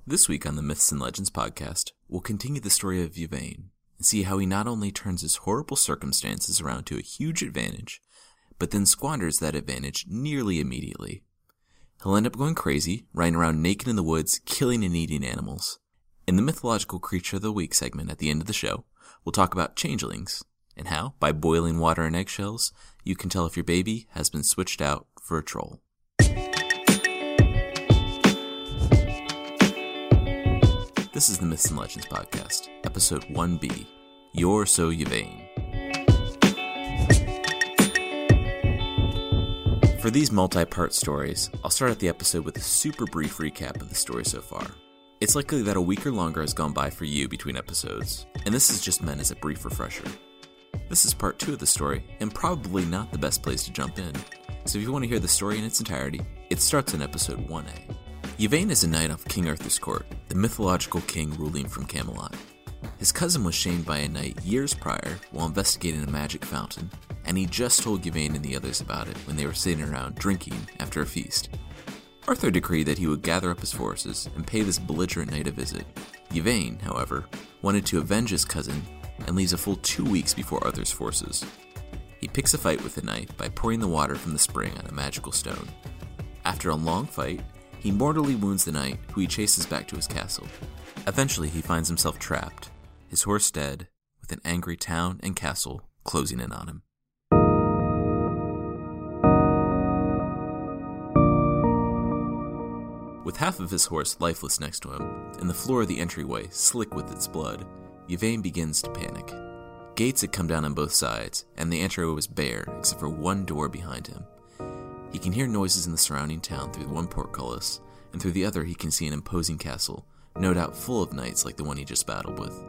This week on the Myths and Legends podcast, we'll continue the story of Yvain and see how he not only turns his horrible circumstances around to a huge advantage, but then squanders that advantage nearly immediately. He'll end up going crazy, riding around naked in the woods, killing and eating animals. In the Mythological Creature of the Week segment at the end of the show, we'll talk about changelings, and how, by boiling water and eggshells, you can tell if your baby has been switched out for a troll. This is the Myths and Legends podcast, episode 1B, You're So Yvain. For these multi-part stories, I'll start out the episode with a super brief recap of the story so far. It's likely that a week or longer has gone by for you between episodes, and this is just meant as a brief refresher. This is part 2 of the story, and probably not the best place to jump in, so if you want to hear the story in its entirety, it starts in episode 1A. Yvain is a knight of King Arthur's court, the mythological king ruling from Camelot. His cousin was shamed by a knight years prior while investigating a magic fountain, and he just told Yvain and the others about it when they were sitting around drinking after a feast. Arthur decreed that he would gather up his forces and pay this belligerent knight a visit. Yvain, however, wanted to avenge his cousin and leaves a full 2 weeks before Arthur's forces. He picks a fight with the knight by pouring the water from the spring on a magical stone. After a long fight, he mortally wounds the knight, who he chases back to his castle. Eventually, he finds himself trapped, his horse dead, with an angry town and castle closing in on him. With half of his horse lifeless next to him, and the floor of the entryway slick with its blood, Yvain begins to panic. Gates had come down on both sides, and the entryway was bare except for one door behind him. He can hear noises in the surrounding town through one portcullis, and through the other he can see an imposing castle, no doubt full of knights like the one he just battled with.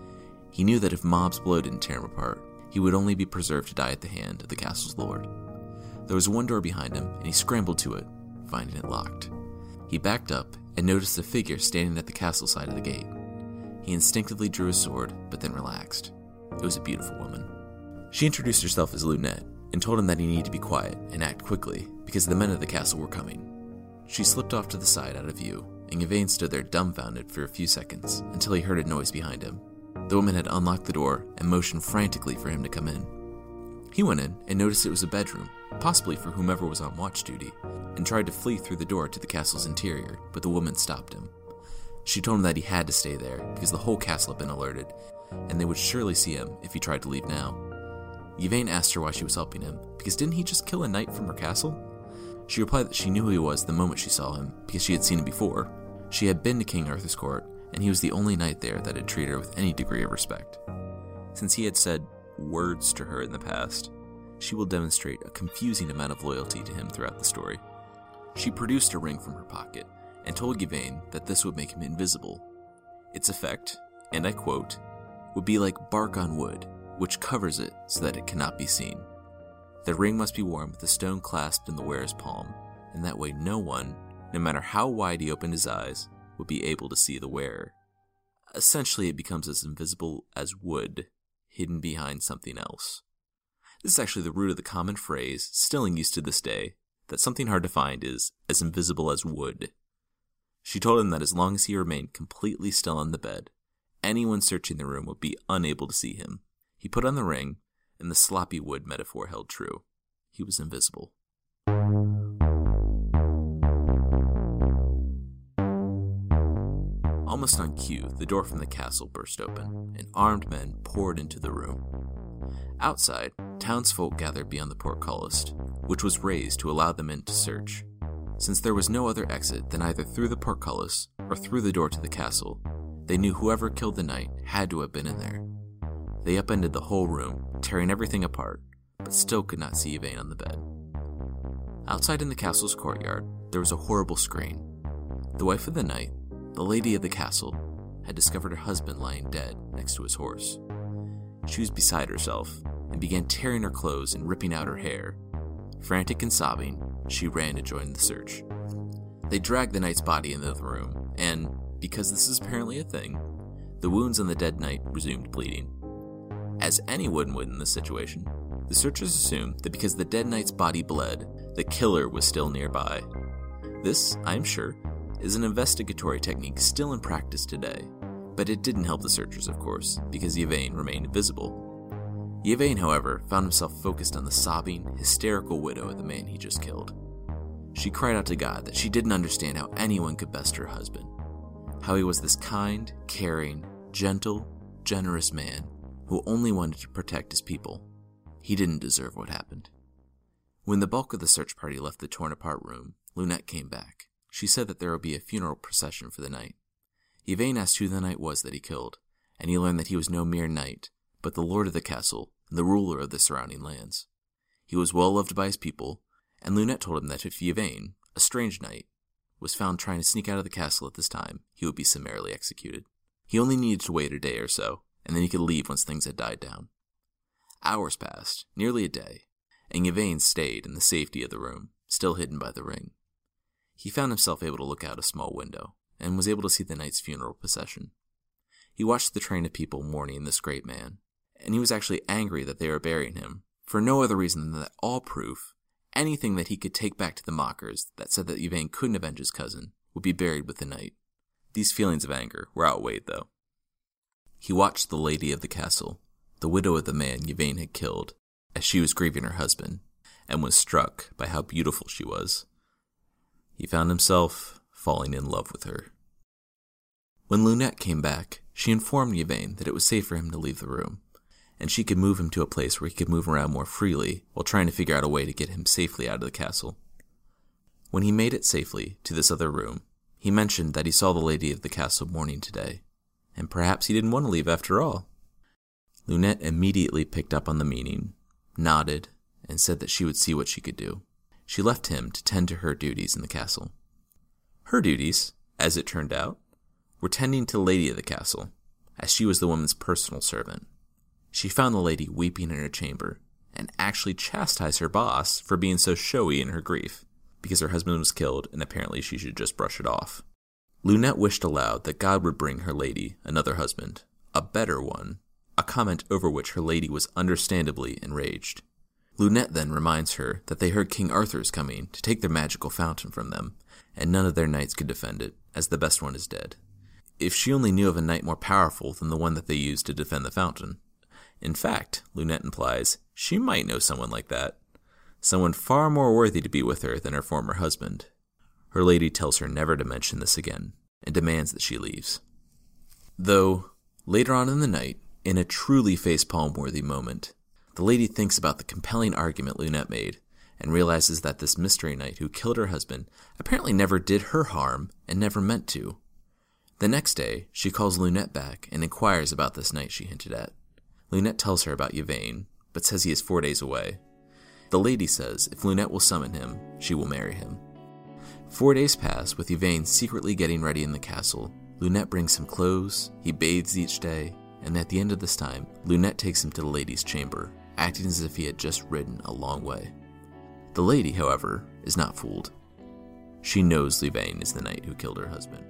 He knew that if mobs below didn't tear him apart, he would only be preserved to die at the hand of the castle's lord. There was one door behind him, and he scrambled to it, finding it locked. He backed up and noticed a figure standing at the castle side of the gate. He instinctively drew his sword, but then relaxed. It was a beautiful woman. She introduced herself as Lunette, and told him that he needed to be quiet and act quickly because the men of the castle were coming. She slipped off to the side out of view, and Yvain stood there dumbfounded for a few seconds until he heard a noise behind him. The woman had unlocked the door and motioned frantically for him to come in. He went in and noticed it was a bedroom, possibly for whomever was on watch duty, and tried to flee through the door to the castle's interior, but the woman stopped him. She told him that he had to stay there because the whole castle had been alerted, and they would surely see him if he tried to leave now. Yvain asked her why she was helping him, because didn't he just kill a knight from her castle? She replied that she knew who he was the moment she saw him, because she had seen him before. She had been to King Arthur's court, and he was the only knight there that had treated her with any degree of respect. Since he had said words to her in the past, she will demonstrate a confusing amount of loyalty to him throughout the story. She produced a ring from her pocket, and told Yvain that this would make him invisible. Its effect, and I quote, would be like bark on wood, which covers it so that it cannot be seen. The ring must be worn with the stone clasped in the wearer's palm, and that way no one, no matter how wide he opened his eyes, would be able to see the wearer. Essentially, it becomes as invisible as wood, hidden behind something else. This is actually the root of the common phrase, still in use to this day, that something hard to find is as invisible as wood. She told him that as long as he remained completely still on the bed, anyone searching the room would be unable to see him. He put on the ring, and the sloppy wood metaphor held true. He was invisible. Almost on cue, the door from the castle burst open, and armed men poured into the room. Outside, townsfolk gathered beyond the portcullis, which was raised to allow them in to search. Since there was no other exit than either through the portcullis or through the door to the castle, they knew whoever killed the knight had to have been in there. They upended the whole room, tearing everything apart, but still could not see Yvain on the bed. Outside in the castle's courtyard, there was a horrible scream. The wife of the knight, the lady of the castle, had discovered her husband lying dead next to his horse. She was beside herself and began tearing her clothes and ripping out her hair. Frantic and sobbing, she ran to join the search. They dragged the knight's body into the room, and, because this is apparently a thing, the wounds on the dead knight resumed bleeding. As anyone would in this situation, the searchers assumed that because the dead knight's body bled, the killer was still nearby. This, I'm sure, is an investigatory technique still in practice today, but it didn't help the searchers, of course, because Yvain remained invisible. Yvain, however, found himself focused on the sobbing, hysterical widow of the man he just killed. She cried out to God that she didn't understand how anyone could best her husband, how he was this kind, caring, gentle, generous man who only wanted to protect his people. He didn't deserve what happened. When the bulk of the search party left the torn-apart room, Lunette came back. She said that there would be a funeral procession for the knight. Yvain asked who the knight was that he killed, and he learned that he was no mere knight, but the lord of the castle and the ruler of the surrounding lands. He was well loved by his people, and Lunette told him that if Yvain, a strange knight, was found trying to sneak out of the castle at this time, he would be summarily executed. He only needed to wait a day or so, and then he could leave once things had died down. Hours passed, nearly a day, and Yvain stayed in the safety of the room, still hidden by the ring. He found himself able to look out a small window, and was able to see the knight's funeral procession. He watched the train of people mourning this great man, and he was actually angry that they were burying him, for no other reason than that all proof, anything that he could take back to the mockers that said that Yvain couldn't avenge his cousin, would be buried with the knight. These feelings of anger were outweighed, though. He watched the lady of the castle, the widow of the man Yvain had killed, as she was grieving her husband, and was struck by how beautiful she was. He found himself falling in love with her. When Lunette came back, she informed Yvain that it was safe for him to leave the room, and she could move him to a place where he could move around more freely while trying to figure out a way to get him safely out of the castle. When he made it safely to this other room, he mentioned that he saw the lady of the castle mourning today, and perhaps he didn't want to leave after all. Lunette immediately picked up on the meaning, nodded, and said that she would see what she could do. She left him to tend to her duties in the castle. Her duties, as it turned out, were tending to the lady of the castle, as she was the woman's personal servant. She found the lady weeping in her chamber, and actually chastised her boss for being so showy in her grief, because her husband was killed and apparently she should just brush it off. Lunette wished aloud that God would bring her lady another husband, a better one, a comment over which her lady was understandably enraged. Lunette then reminds her that they heard King Arthur's coming to take their magical fountain from them, and none of their knights could defend it, as the best one is dead. If she only knew of a knight more powerful than the one that they used to defend the fountain. In fact, Lunette implies, she might know someone like that. Someone far more worthy to be with her than her former husband. Her lady tells her never to mention this again, and demands that she leaves. Though, later on in the night, in a truly facepalm-worthy moment, the lady thinks about the compelling argument Lunette made, and realizes that this mystery knight who killed her husband apparently never did her harm and never meant to. The next day, she calls Lunette back and inquires about this knight she hinted at. Lunette tells her about Yvain, but says he is 4 days away. The lady says if Lunette will summon him, she will marry him. 4 days pass with Yvain secretly getting ready in the castle. Lunette brings him clothes, he bathes each day, and at the end of this time, Lunette takes him to the lady's chamber, acting as if he had just ridden a long way. The lady, however, is not fooled. She knows Yvain is the knight who killed her husband.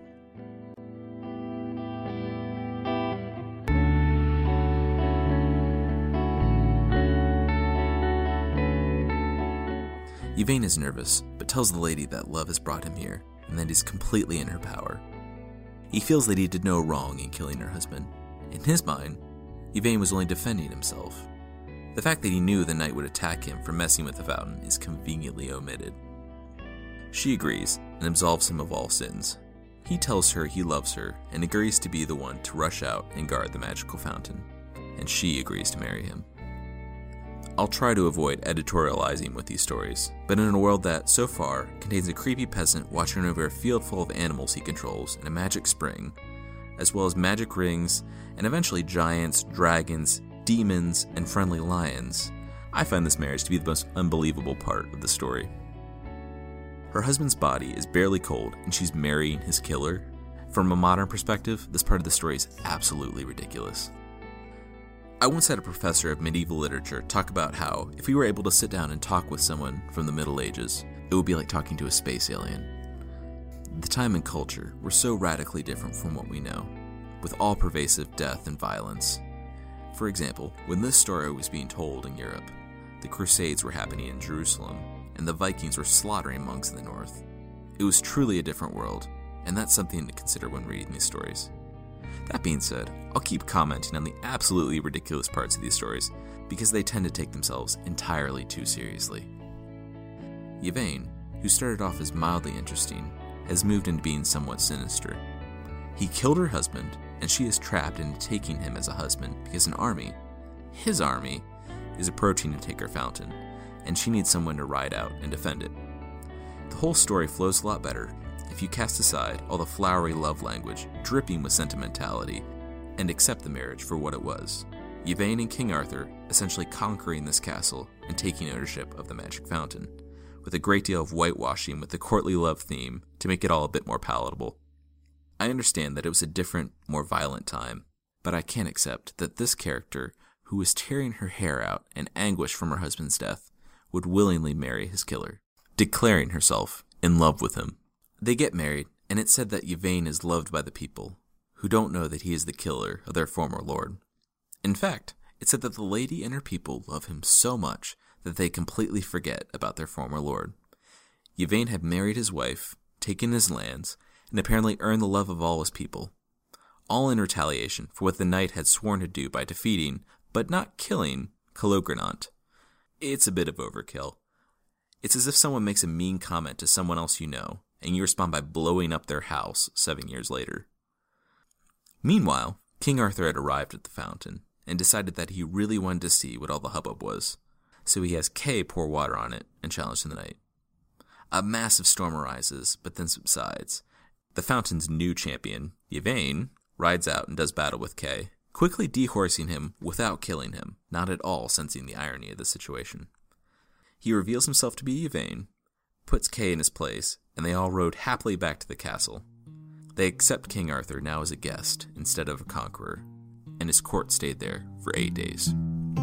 Yvain is nervous, but tells the lady that love has brought him here, and that he's completely in her power. He feels that he did no wrong in killing her husband. In his mind, Yvain was only defending himself. The fact that he knew the knight would attack him for messing with the fountain is conveniently omitted. She agrees and absolves him of all sins. He tells her he loves her and agrees to be the one to rush out and guard the magical fountain, and she agrees to marry him. I'll try to avoid editorializing with these stories, but in a world that, so far, contains a creepy peasant watching over a field full of animals he controls in a magic spring, as well as magic rings, and eventually giants, dragons, demons, and friendly lions, I find this marriage to be the most unbelievable part of the story. Her husband's body is barely cold, and she's marrying his killer. From a modern perspective, this part of the story is absolutely ridiculous. I once had a professor of medieval literature talk about how, if we were able to sit down and talk with someone from the Middle Ages, it would be like talking to a space alien. The time and culture were so radically different from what we know, with all-pervasive death and violence. For example, when this story was being told in Europe, the Crusades were happening in Jerusalem, and the Vikings were slaughtering monks in the north. It was truly a different world, and that's something to consider when reading these stories. That being said, I'll keep commenting on the absolutely ridiculous parts of these stories because they tend to take themselves entirely too seriously. Yvain, who started off as mildly interesting, has moved into being somewhat sinister. He killed her husband, and she is trapped into taking him as a husband because an army, his army, is approaching to take her fountain, and she needs someone to ride out and defend it. The whole story flows a lot better if you cast aside all the flowery love language dripping with sentimentality and accept the marriage for what it was. Yvain and King Arthur essentially conquering this castle and taking ownership of the magic fountain, with a great deal of whitewashing with the courtly love theme to make it all a bit more palatable. I understand that it was a different, more violent time, but I can't accept that this character, who was tearing her hair out in anguish from her husband's death, would willingly marry his killer, declaring herself in love with him. They get married, and it's said that Yvain is loved by the people, who don't know that he is the killer of their former lord. In fact, it's said that the lady and her people love him so much that they completely forget about their former lord. Yvain had married his wife, taken his lands, and apparently earned the love of all his people, all in retaliation for what the knight had sworn to do by defeating, but not killing, Calogrenant. It's a bit of overkill. It's as if someone makes a mean comment to someone else you know, and you respond by blowing up their house 7 years later. Meanwhile, King Arthur had arrived at the fountain, and decided that he really wanted to see what all the hubbub was, so he has Kay pour water on it and challenge the knight. A massive storm arises, but then subsides. The fountain's new champion, Yvain, rides out and does battle with Kay, quickly dehorsing him without killing him, not at all sensing the irony of the situation. He reveals himself to be Yvain, puts Kay in his place, and they all rode happily back to the castle. They accept King Arthur now as a guest instead of a conqueror, and his court stayed there for 8 days.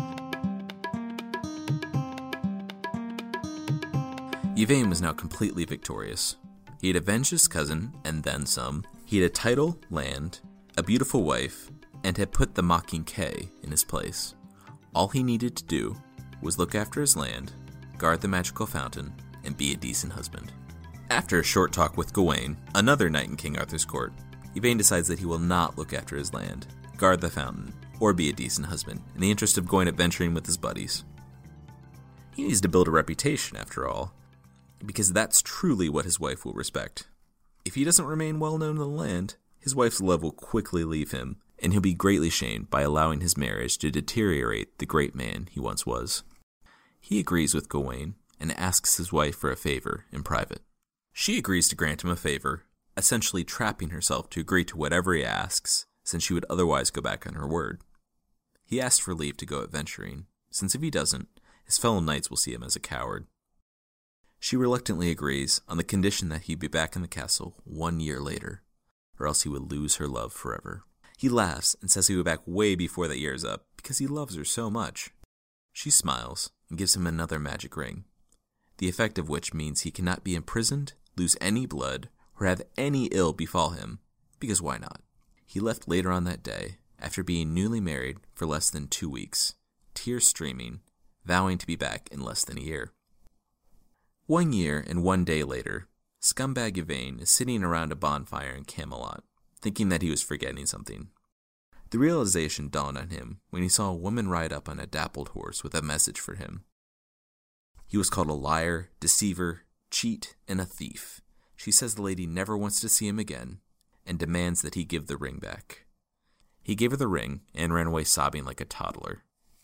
Yvain was now completely victorious. He had avenged his cousin, and then some. He had a title, land, a beautiful wife, and had put the mocking Kay in his place. All he needed to do was look after his land, guard the magical fountain, and be a decent husband. After a short talk with Gawain, another knight in King Arthur's court, Yvain decides that he will not look after his land, guard the fountain, or be a decent husband, in the interest of going adventuring with his buddies. He needs to build a reputation, after all, because that's truly what his wife will respect. If he doesn't remain well known in the land, his wife's love will quickly leave him, and he'll be greatly shamed by allowing his marriage to deteriorate the great man he once was. He agrees with Gawain and asks his wife for a favor in private. She agrees to grant him a favor, essentially trapping herself to agree to whatever he asks, since she would otherwise go back on her word. He asks for leave to go adventuring, since if he doesn't, his fellow knights will see him as a coward. She reluctantly agrees on the condition that he'd be back in the castle 1 year later, or else he would lose her love forever. He laughs and says he'll be back way before that year is up because he loves her so much. She smiles and gives him another magic ring, the effect of which means he cannot be imprisoned, lose any blood, or have any ill befall him, because why not? He left later on that day, after being newly married for less than 2 weeks, tears streaming, vowing to be back in less than a year. 1 year and 1 day later, scumbag Yvain is sitting around a bonfire in Camelot, thinking that he was forgetting something. The realization dawned on him when he saw a woman ride up on a dappled horse with a message for him. He was called a liar, deceiver, cheat, and a thief. She says the lady never wants to see him again, and demands that he give the ring back. He gave her the ring and ran away sobbing like a toddler.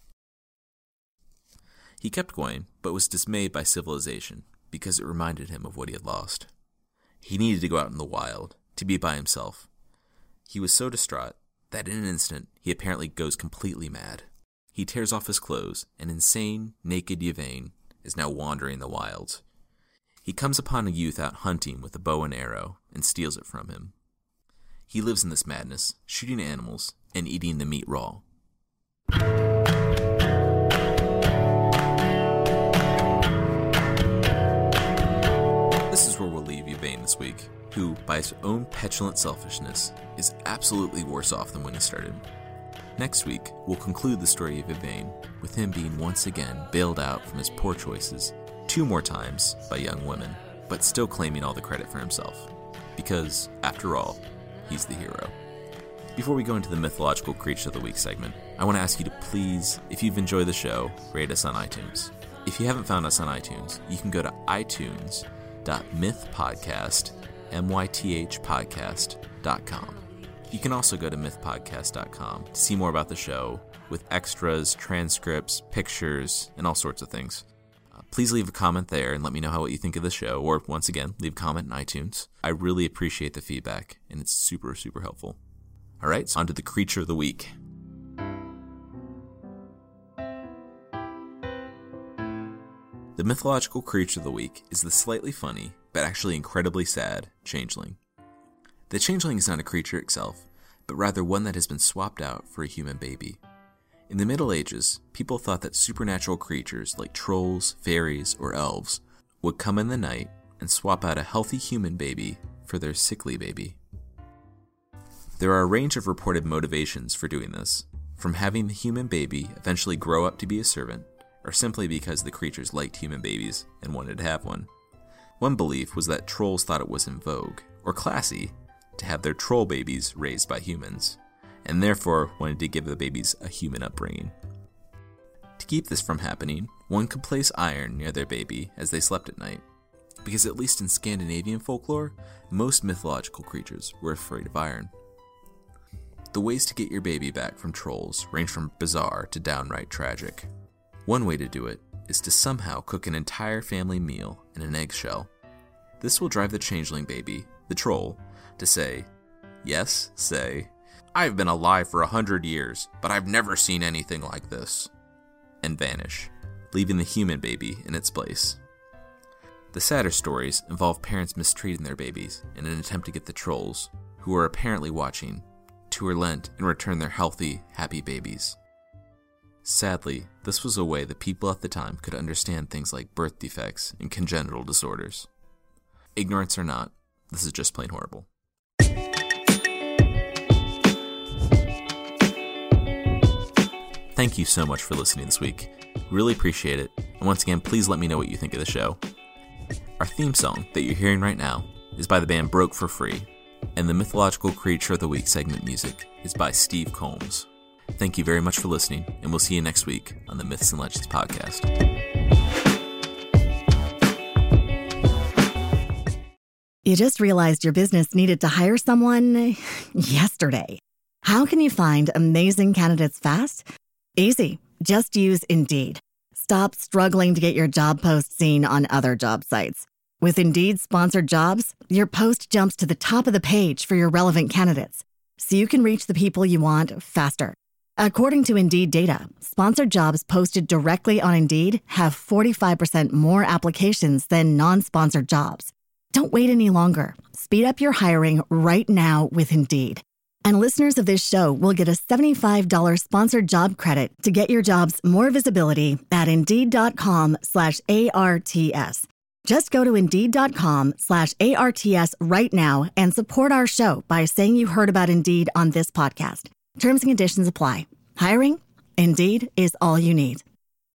He kept going, but was dismayed by civilization, because it reminded him of what he had lost. He needed to go out in the wild, to be by himself. He was so distraught that in an instant he apparently goes completely mad. He tears off his clothes, and insane, naked Yvain is now wandering the wilds. He comes upon a youth out hunting with a bow and arrow, and steals it from him. He lives in this madness, shooting animals, and eating the meat raw. This is where we'll leave Yvain this week, who, by his own petulant selfishness, is absolutely worse off than when he started. Next week, we'll conclude the story of Yvain, with him being once again bailed out from his poor choices 2 more times by young women, but still claiming all the credit for himself. because, after all, he's the hero. Before we go into the Mythological Creature of the Week segment, I want to ask you to please, if you've enjoyed the show, rate us on iTunes. If you haven't found us on iTunes, you can go to itunes.mythpodcast.com. You can also go to mythpodcast.com to see more about the show, with extras, transcripts, pictures, and all sorts of things. Please leave a comment there and let me know what you think of the show, or once again, leave a comment in iTunes. I really appreciate the feedback, and it's super, super helpful. All right, so on to the Creature of the Week. The Mythological Creature of the Week is the slightly funny, but actually incredibly sad, changeling. The changeling is not a creature itself, but rather one that has been swapped out for a human baby. In the Middle Ages, people thought that supernatural creatures like trolls, fairies, or elves would come in the night and swap out a healthy human baby for their sickly baby. There are a range of reported motivations for doing this, from having the human baby eventually grow up to be a servant, or simply because the creatures liked human babies and wanted to have one. One belief was that trolls thought it was in vogue, or classy, to have their troll babies raised by humans, and therefore wanted to give the babies a human upbringing. To keep this from happening, one could place iron near their baby as they slept at night, because at least in Scandinavian folklore, most mythological creatures were afraid of iron. The ways to get your baby back from trolls range from bizarre to downright tragic. One way to do it is to somehow cook an entire family meal in an eggshell. This will drive the changeling baby, the troll, to say, "I've been alive for 100 years, but I've never seen anything like this," and vanish, leaving the human baby in its place. The sadder stories involve parents mistreating their babies in an attempt to get the trolls, who are apparently watching, to relent and return their healthy, happy babies. Sadly, this was a way that people at the time could understand things like birth defects and congenital disorders. Ignorance or not, this is just plain horrible. Thank you so much for listening this week. Really appreciate it. And once again, please let me know what you think of the show. Our theme song that you're hearing right now is by the band Broke for Free, and the Mythological Creature of the Week segment music is by Steve Combs. Thank you very much for listening, and we'll see you next week on the Myths and Legends podcast. You just realized your business needed to hire someone yesterday. How can you find amazing candidates fast? Easy. Just use Indeed. Stop struggling to get your job post seen on other job sites. With Indeed sponsored jobs, your post jumps to the top of the page for your relevant candidates, so you can reach the people you want faster. According to Indeed data, sponsored jobs posted directly on Indeed have 45% more applications than non-sponsored jobs. Don't wait any longer. Speed up your hiring right now with Indeed. And listeners of this show will get a $75 sponsored job credit to get your jobs more visibility at Indeed.com/ARTS. Just go to Indeed.com/ARTS right now and support our show by saying you heard about Indeed on this podcast. Terms and conditions apply. Hiring? Indeed is all you need.